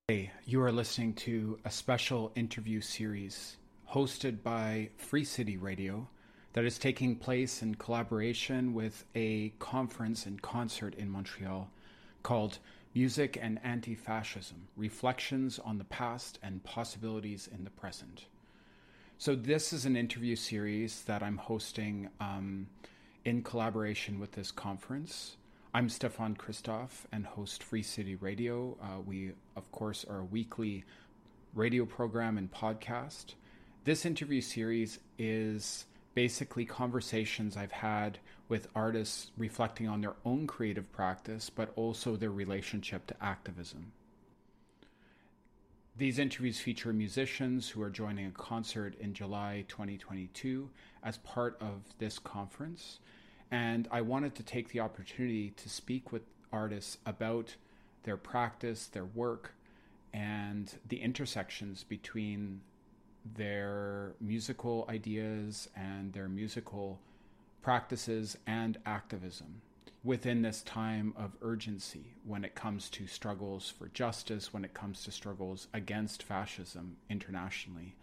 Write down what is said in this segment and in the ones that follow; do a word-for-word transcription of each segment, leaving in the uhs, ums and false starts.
Hey, you are listening to a special interview series hosted by Free City Radio that is taking place in collaboration with a conference and concert in Montreal called Music and Anti-Fascism: Reflections on the Past and Possibilities in the Present. So this is an interview series that I'm hosting um, in collaboration with this conference. I'm Stefan Christoph and host Free City Radio. Uh, we, of course, are a weekly radio program and podcast. This interview series is basically conversations I've had with artists reflecting on their own creative practice, but also their relationship to activism. These interviews feature musicians who are joining a concert in July twenty twenty-two as part of this conference. And I wanted to take the opportunity to speak with artists about their practice, their work, and the intersections between their musical ideas and their musical practices and activism within this time of urgency when it comes to struggles for justice, when it comes to struggles against fascism internationally.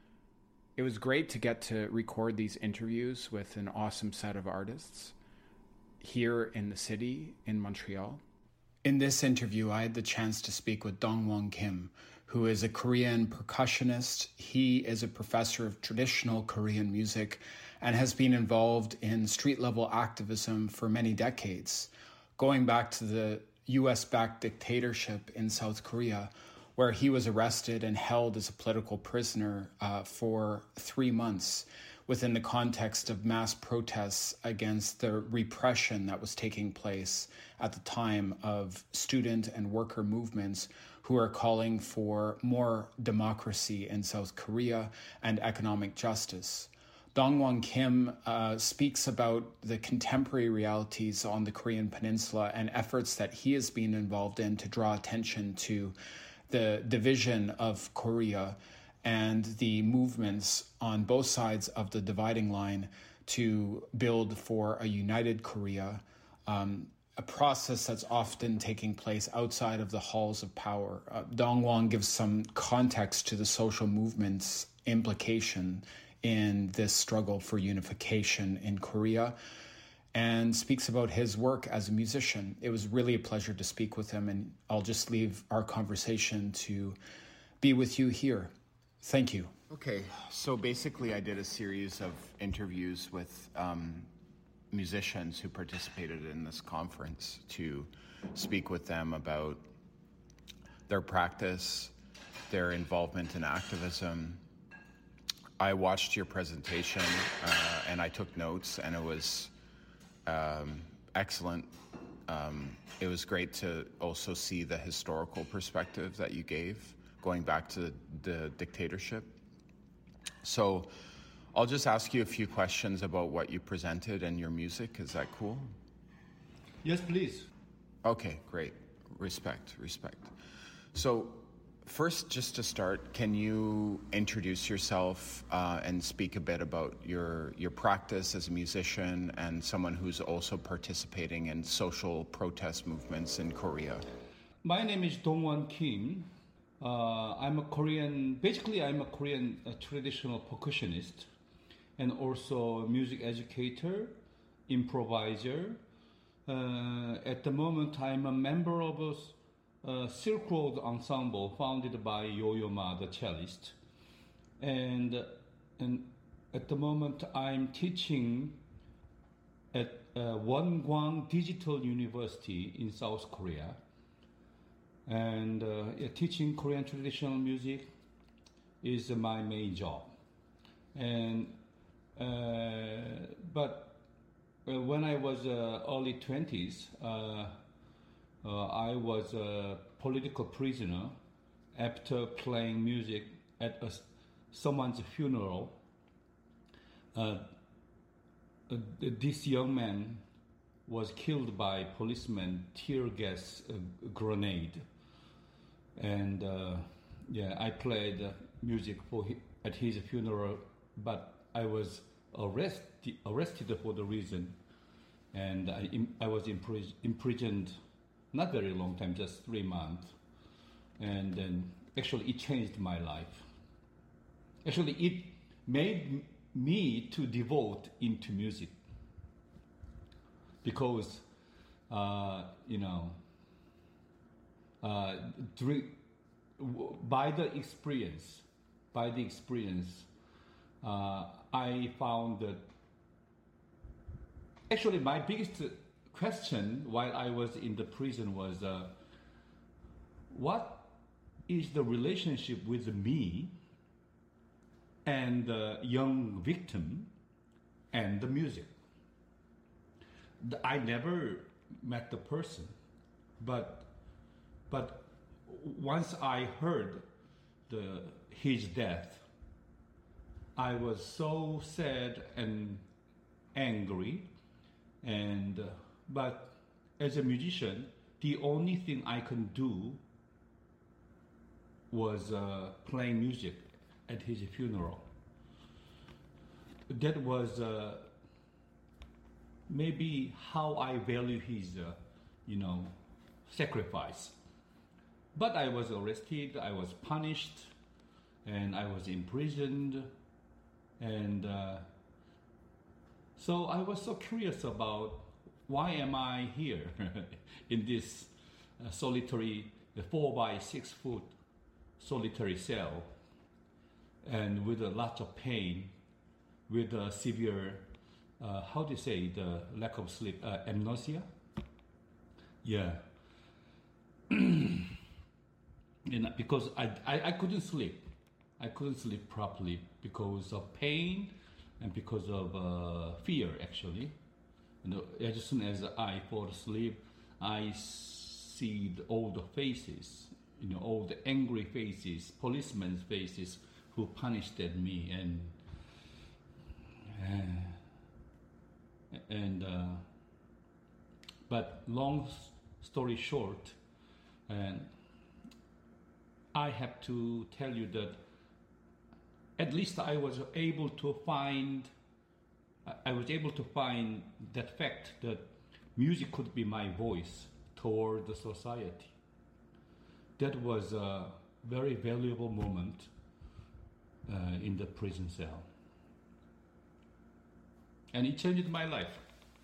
It was great to get to record these interviews with an awesome set of artists here in the city, in Montreal. In this interview, I had the chance to speak with Dongwon Kim, who is a Korean percussionist. He is a professor of traditional Korean music and has been involved in street-level activism for many decades, going back to the U S-backed dictatorship in South Korea, where he was arrested and held as a political prisoner uh, for three months within the context of mass protests against the repression that was taking place at the time of student and worker movements who are calling for more democracy in South Korea and economic justice. Dongwon Kim uh, speaks about the contemporary realities on the Korean Peninsula and efforts that he has been involved in to draw attention to the division of Korea and the movements on both sides of the dividing line to build for a united Korea, um, a process that's often taking place outside of the halls of power. Uh, Dongwon gives some context to the social movement's implication in this struggle for unification in Korea, and speaks about his work as a musician. It was really a pleasure to speak with him, and I'll just leave our conversation to be with you here. Thank you. Okay, so basically I did a series of interviews with um, musicians who participated in this conference to speak with them about their practice, their involvement in activism. I watched your presentation uh, and I took notes, and it was Um, excellent. Um, it was great to also see the historical perspective that you gave, going back to the, the dictatorship. So I'll just ask you a few questions about what you presented and your music. Is that cool? Yes, please. Okay, great. Respect, respect. So first, just to start, can you introduce yourself uh, and speak a bit about your your practice as a musician and someone who's also participating in social protest movements in Korea? My name is Dongwon Kim. Uh, I'm a Korean, basically I'm a Korean uh, traditional percussionist and also music educator, improviser. Uh, at the moment, I'm a member of a Uh, Silk Road Ensemble founded by Yo-Yo Ma, the cellist, and and at the moment I'm teaching at uh, Wonkwang Digital University in South Korea, and uh, yeah, teaching Korean traditional music is my main job. And uh, but uh, when I was uh, early twenties. Uh, Uh, I was a political prisoner after playing music at a, someone's funeral. Uh, uh, this young man was killed by policemen tear gas uh, grenade, and uh, yeah, I played uh, music for hi- at his funeral, but I was arrested arrested for the reason, and I I was impris- imprisoned. Not very long time, just three months. and then actually it changed my life. Actually, it made me to devote into music because, uh, you know, uh, during, by the experience, by the experience, uh, I found that actually my biggest question while I was in the prison was, uh, what is the relationship with me and the young victim and the music? I never met the person, but but once I heard the his death, I was so sad and angry, and uh, but as a musician, the only thing I can do was uh, playing music at his funeral. That was uh, maybe how I value his, uh, you know, sacrifice. But I was arrested, I was punished, and I was imprisoned, and uh, so I was so curious about why am I here in this uh, solitary, four by six foot solitary cell, and with a lot of pain, with a severe, uh, how do you say, the lack of sleep, uh, amnesia? Yeah. And because I, I, I couldn't sleep. I couldn't sleep properly because of pain and because of uh, fear, actually. You know, as soon as I fall asleep, I see the, all the faces, you know, all the angry faces, policemen's faces who punished at me, and uh, and uh, but long story short, and I have to tell you that at least I was able to find I was able to find that fact that music could be my voice toward the society. That was a very valuable moment uh, in the prison cell. And it changed my life.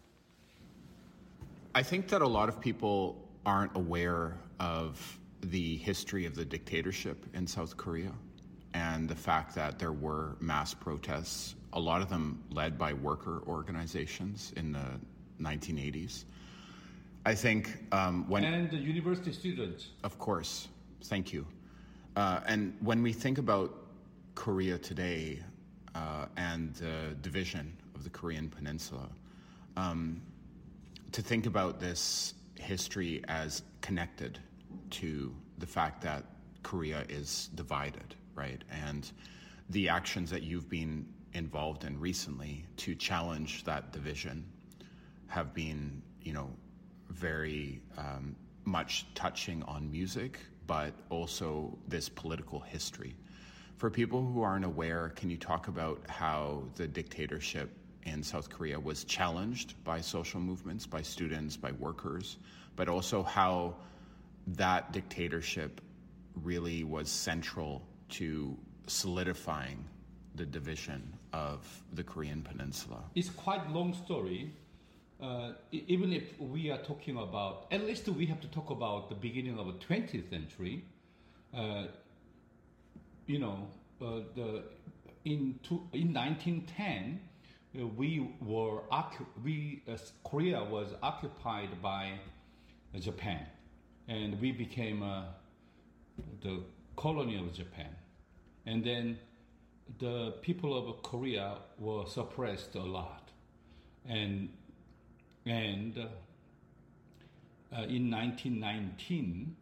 I think that a lot of people aren't aware of the history of the dictatorship in South Korea and the fact that there were mass protests, a lot of them led by worker organizations in the nineteen eighties. I think um, when... And the university students. Of course. Thank you. Uh, and when we think about Korea today uh, and the division of the Korean Peninsula, um, to think about this history as connected to the fact that Korea is divided, right? And the actions that you've been involved in recently to challenge that division have been, you know, very um, much touching on music, but also this political history. For people who aren't aware, can you talk about how the dictatorship in South Korea was challenged by social movements, by students, by workers, but also how that dictatorship really was central to solidifying the division of the Korean Peninsula? It's quite a long story. Uh, even if we are talking about, at least we have to talk about the beginning of the twentieth century. Uh, you know, uh, the in two, in nineteen ten, uh, we were we uh, Korea was occupied by uh, Japan, and we became uh, the colony of Japan, and then the people of Korea were suppressed a lot, and and uh, uh, in nineteen nineteen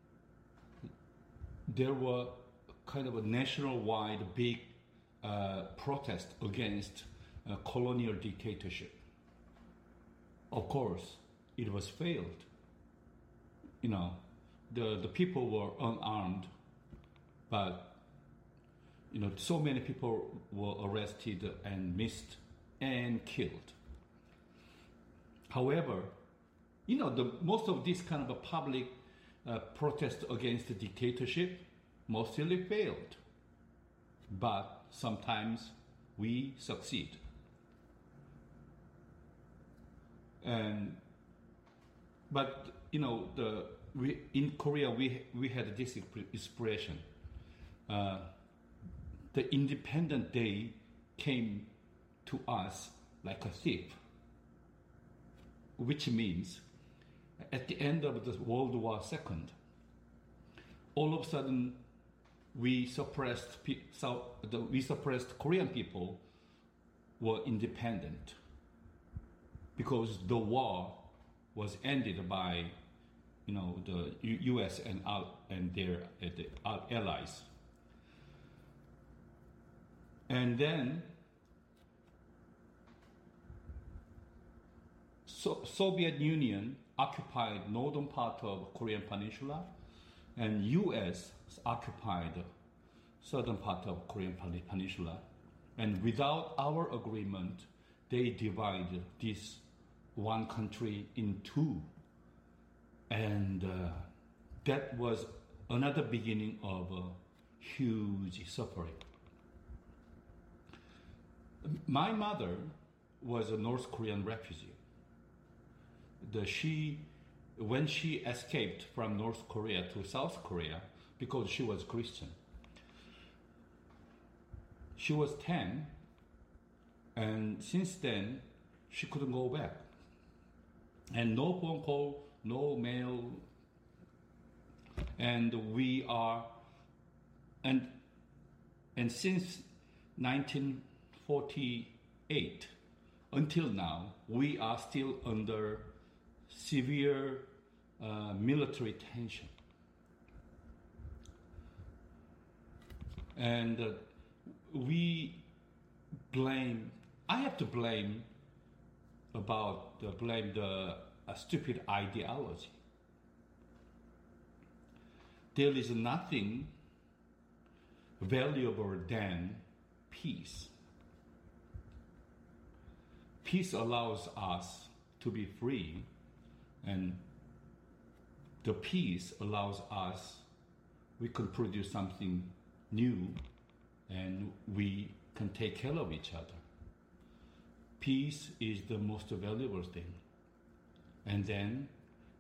there were kind of a nationwide big uh, protest against uh, colonial dictatorship. Of course, it was failed. You know, the the people were unarmed, but you know, so many people were arrested and missed and killed. However, you know, the most of this kind of a public uh, protest against the dictatorship mostly failed, but sometimes we succeed. And but you know the we in Korea we we had this expression. Uh, the Independent Day came to us like a thief, which means at the end of the World War Second, all of a sudden we suppressed South, the, we suppressed Korean people were independent because the war was ended by, you know, the U S and out and their uh, the, our allies. And then so, Soviet Union occupied northern part of Korean Peninsula, and U S occupied southern part of Korean Peninsula. And without our agreement, they divided this one country in two. And uh, that was another beginning of a huge suffering. My mother was a North Korean refugee. The, she, when she escaped from North Korea to South Korea, because she was Christian, she was ten, and since then, she couldn't go back. And no phone call, no mail, and we are, and and since nineteen forty-eight until now, we are still under severe uh, military tension. And uh, we blame, I have to blame about, uh, blame the uh, stupid ideology. There is nothing valuable than peace. Peace allows us to be free, and the peace allows us, we can produce something new, and we can take care of each other. Peace is the most valuable thing. And then,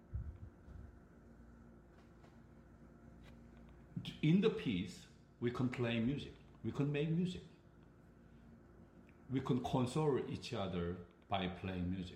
in the peace, we can play music, we can make music. We can console each other by playing music.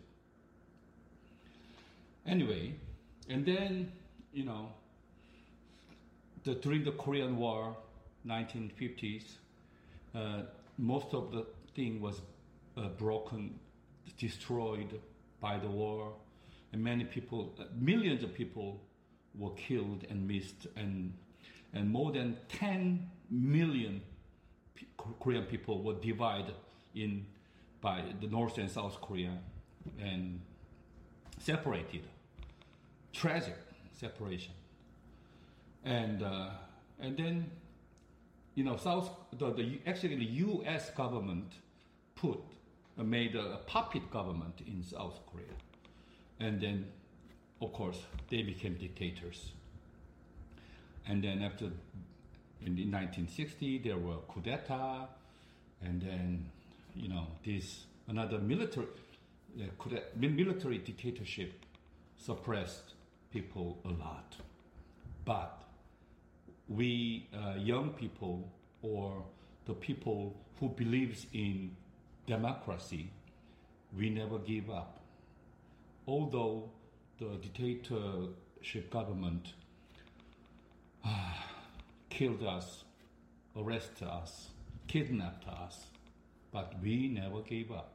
Anyway, and then, you know, the, during the Korean War, nineteen fifties, uh, most of the thing was uh, broken, destroyed by the war, and many people, uh, millions of people were killed and missed, and and more than ten million P- Korean people were divided in by the North and South Korea and separated. Tragic separation. And uh, and then, you know, South the, the actually the U S government put uh, made a, a puppet government in South Korea, and then, of course, they became dictators. And then after, in the nineteen sixty, there were coup d'etat, and then, you know, this another military uh, military dictatorship suppressed people a lot. But we uh, young people, or the people who believes in democracy, we never give up. Although the dictatorship government uh, killed us, arrested us, kidnapped us, but we never gave up.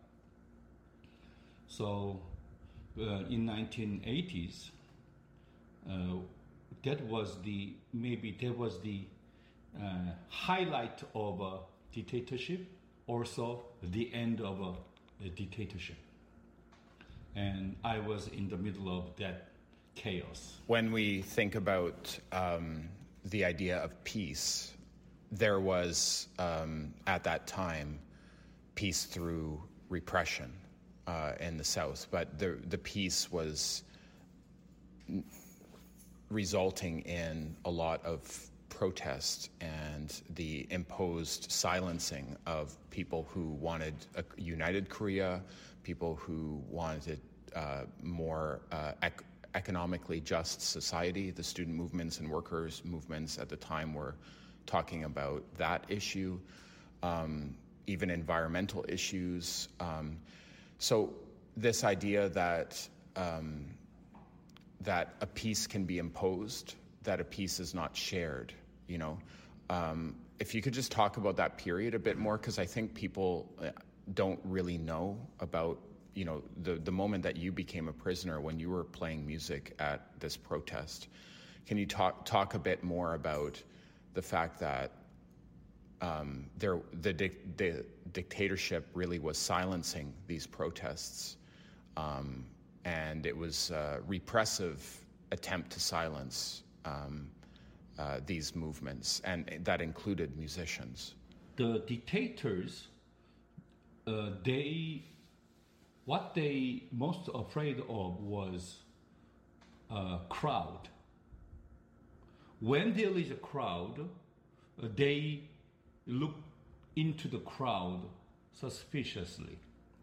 So uh, in nineteen eighties, uh, that was the, maybe that was the uh, highlight of a dictatorship, also the end of a, a dictatorship. And I was in the middle of that chaos. When we think about um, the idea of peace, there was, um, at that time, peace through repression uh, in the South, but the the peace was resulting in a lot of protest and the imposed silencing of people who wanted a united Korea, people who wanted uh, more uh, ec- economically just society. The student movements and workers' movements at the time were talking about that issue, um, even environmental issues. Um, so this idea that um, that a peace can be imposed, that a peace is not shared, you know. Um, if you could just talk about that period a bit more, because I think people don't really know about, you know, the, the moment that you became a prisoner when you were playing music at this protest. Can you talk talk a bit more about the fact that um, there the, dic- the dictatorship really was silencing these protests, um, and it was a repressive attempt to silence um, uh, these movements, and that included musicians. The dictators, uh, they, what they most afraid of was a crowd. When there is a crowd, uh, they look into the crowd suspiciously.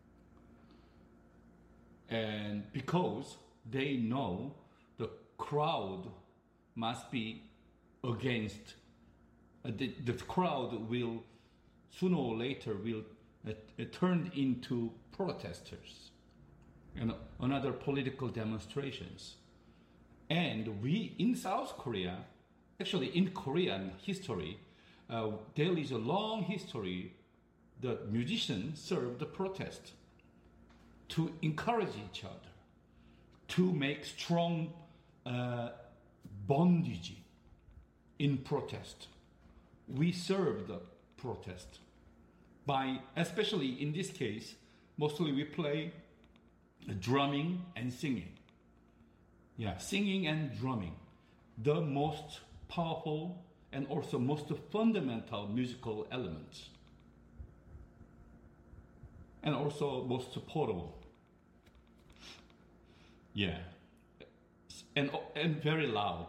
And because they know the crowd must be against, uh, the, the crowd will sooner or later will uh, uh, turn into protesters and another political demonstrations. And we in South Korea, actually in Korean history, uh, there is a long history that musicians serve the protest to encourage each other, to make strong uh, bondage in protest. We serve the protest by, especially in this case, mostly we play drumming and singing. Yeah, singing and drumming, the most powerful and also most fundamental musical elements, and also most portable. Yeah, and and very loud.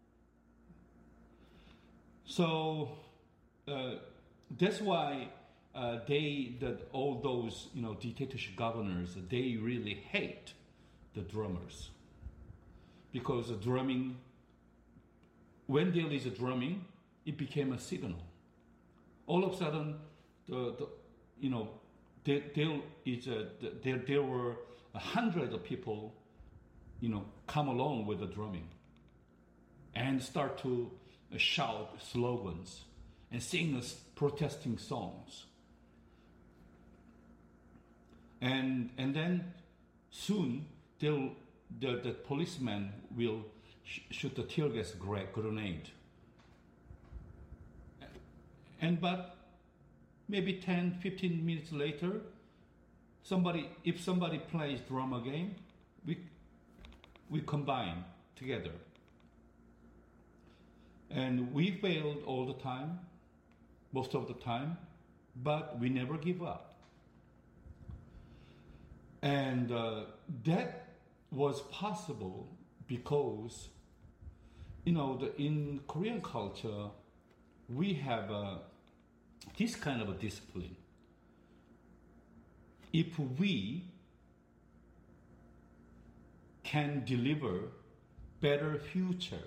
So uh, that's why uh, they, that all those, you know, dictatorship governors, they really hate the drummers, because the drumming, when there is a drumming, it became a signal. All of a sudden, the, the you know, there, there is a there there were a hundred of people, you know, come along with the drumming, and start to shout slogans and sing protesting songs. And and then soon they'll the, the policeman will sh- shoot the tear gas grenade. And but maybe ten, fifteen minutes later, somebody if somebody plays drum again, we we combine together. And we failed all the time, most of the time, but we never give up. And uh, that was possible because, you know, the, in Korean culture, we have uh, this kind of a discipline. If we can deliver better future,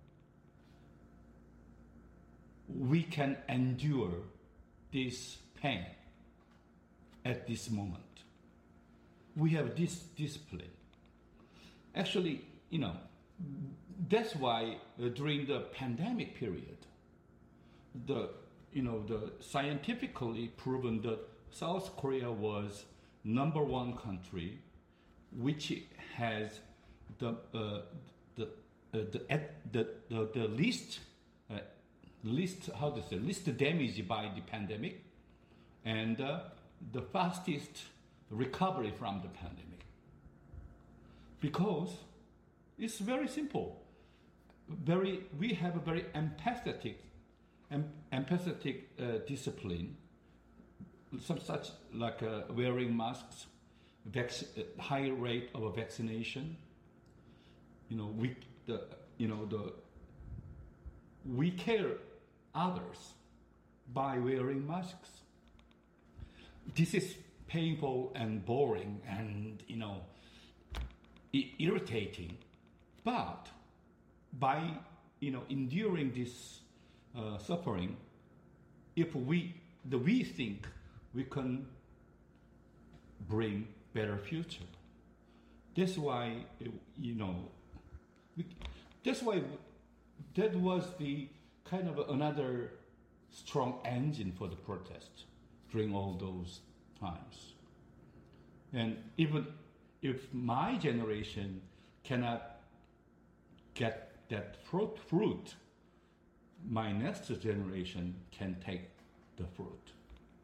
we can endure this pain at this moment. We have this discipline. Actually, you know, that's why uh, during the pandemic period, the you know the scientifically proven that South Korea was number one country which has the uh, the, uh, the, the the the least uh, least how to say least damage by the pandemic, and uh, the fastest recovery from the pandemic. Because it's very simple. Very we have a very empathetic, em, empathetic uh, discipline. Some such like uh, wearing masks, vac- high rate of vaccination. You know, we the you know, the we care others by wearing masks. This is painful and boring and, you know, i- irritating. But by, you know, enduring this uh, suffering, if we, the, we think we can bring better future. That's why, you know, we, that's why that was the kind of another strong engine for the protest during all those times. And even if my generation cannot get that fruit, fruit, my next generation can take the fruit.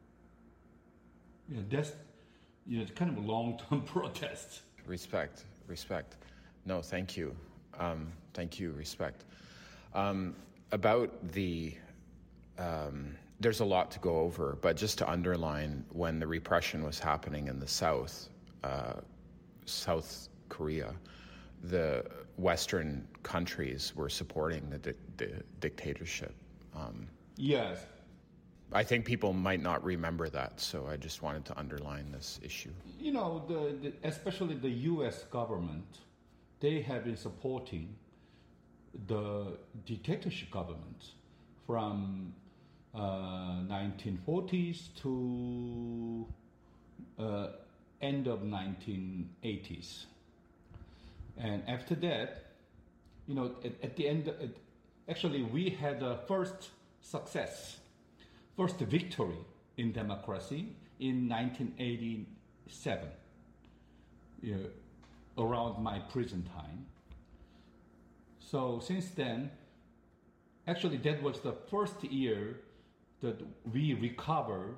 Yeah, that's, you know, it's kind of a long-term protest. Respect, respect. No, thank you. Um, thank you, respect. Um, about the, um, there's a lot to go over, but just to underline, when the repression was happening in the South, uh, South Korea, the Western countries were supporting the, di- the dictatorship. Um, yes. I think people might not remember that, so I just wanted to underline this issue. You know, the, the, especially the U S government, they have been supporting the dictatorship government from uh, nineteen forties to uh, end of nineteen eighties. And after that, you know, at, at the end, at, actually we had a first success, first victory in democracy in nineteen eighty-seven, you know, around my prison time. So since then, actually that was the first year that we recover,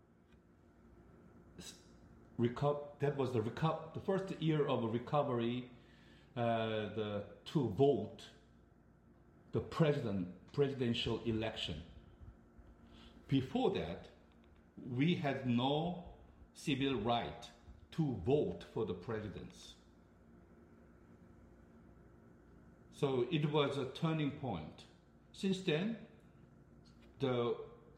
reco- that was the, reco- the first year of recovery uh, the, to vote the president, presidential election. Before that, we had no civil right to vote for the presidents. So it was a turning point. Since then, the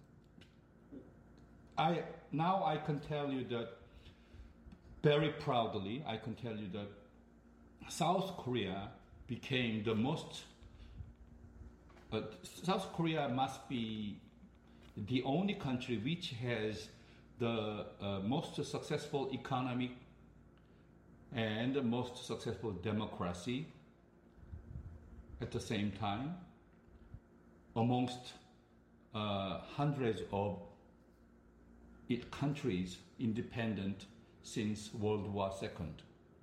I now I can tell you that very proudly, I can tell you that South Korea became the most. Uh, South Korea must be the only country which has the uh, most successful economic and the most successful democracy at the same time amongst uh, hundreds of it countries independent since World War Second.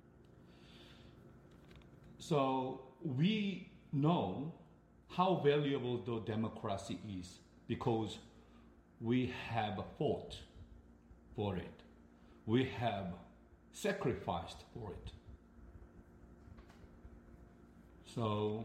So we know how valuable the democracy is because we have fought for it. We have sacrificed for it. So,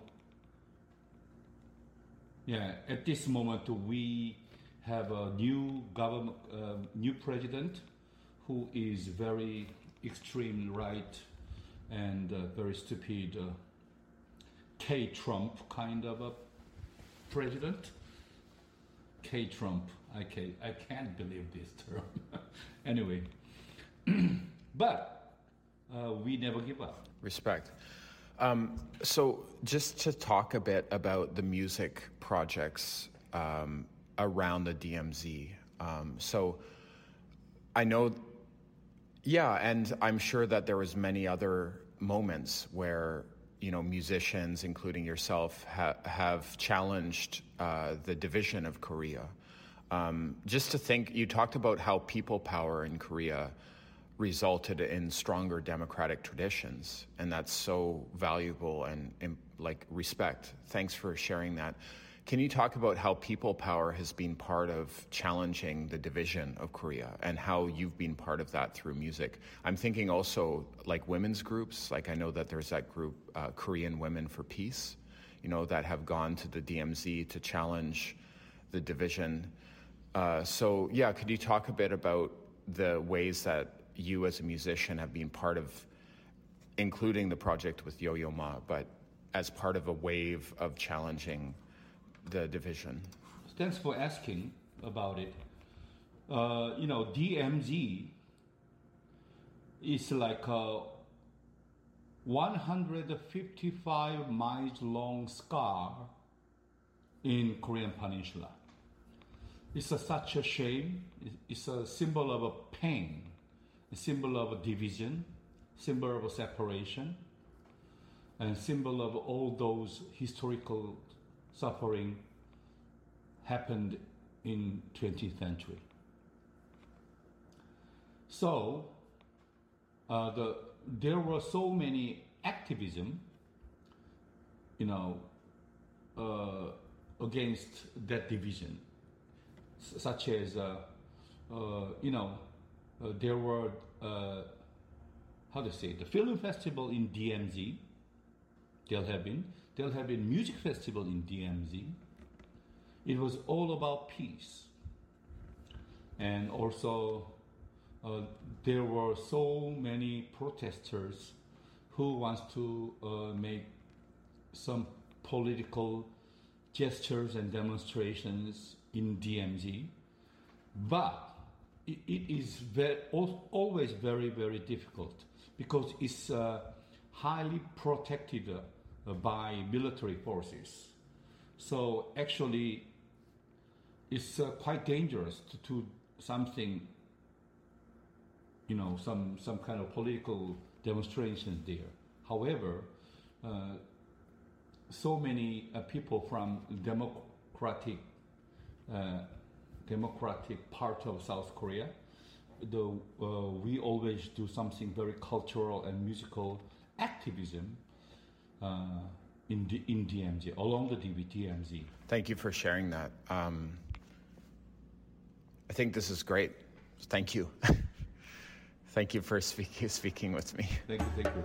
yeah, at this moment we have a new government, uh, new president who is very extreme right and uh, very stupid uh, K-Trump kind of a president. K-Trump, I can't, I can't believe this term. Anyway, but uh, we never give up. Respect. Um, so just to talk a bit about the music projects um, around the D M Z. Um, so I know, yeah, and I'm sure that there was many other moments where, you know, musicians, including yourself, ha- have challenged uh, the division of Korea. Um, just to think, you talked about how people power in Korea resulted in stronger democratic traditions, and that's so valuable and, and like respect. Thanks for sharing that. Can you talk about how people power has been part of challenging the division of Korea and how you've been part of that through music? I'm thinking also like women's groups, like I know that there's that group, uh, Korean Women for Peace, you know, that have gone to the D M Z to challenge the division. Uh, so yeah, could you talk a bit about the ways that you as a musician have been part of, including the project with Yo-Yo Ma, but as part of a wave of challenging the division? Thanks for asking about it. Uh, you know, D M Z is like a one hundred fifty-five miles long scar in Korean Peninsula. It's a, such a shame. It's a symbol of a pain, a symbol of a division, symbol of a separation, and symbol of all those historical suffering happened in twentieth century. So uh, the there were so many activism, you know, uh, against that division, S- such as uh, uh, you know, uh, there were uh, how to say the film festival in D M Z. There have been there have been music festival in D M Z. It was all about peace, and also uh, there were so many protesters who wants to uh, make some political gestures and demonstrations in D M Z, but it, it is very, always very very difficult because it's uh, highly protected uh, by military forces. So actually, it's uh, quite dangerous to do something, you know, some some kind of political demonstrations there. However, uh, so many uh, people from democratic uh, democratic part of South Korea, the, uh, we always do something very cultural and musical activism uh, in the, in D M Z, along the D M Z. Thank you for sharing that. Um, I think this is great. Thank you. Thank you for speak- speaking with me. Thank you, thank you.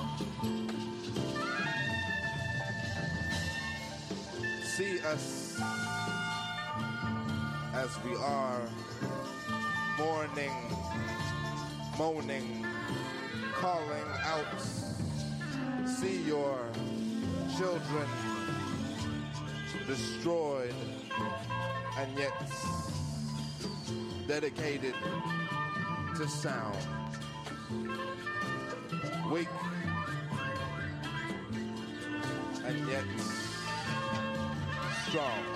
See us as we are, mourning, moaning, calling out. See your children destroyed and yet dedicated to sound. Weak and yet strong.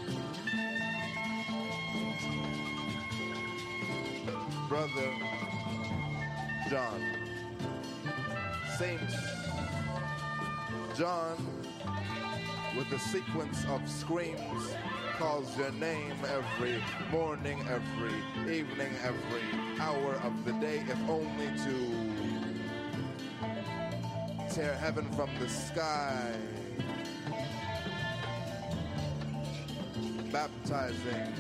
Brother John, Saint John, with a sequence of screams, calls your name every morning, every evening, every hour of the day, if only to tear heaven from the sky, baptizing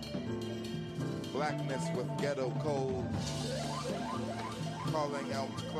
blackness with ghetto codes, calling out clouds.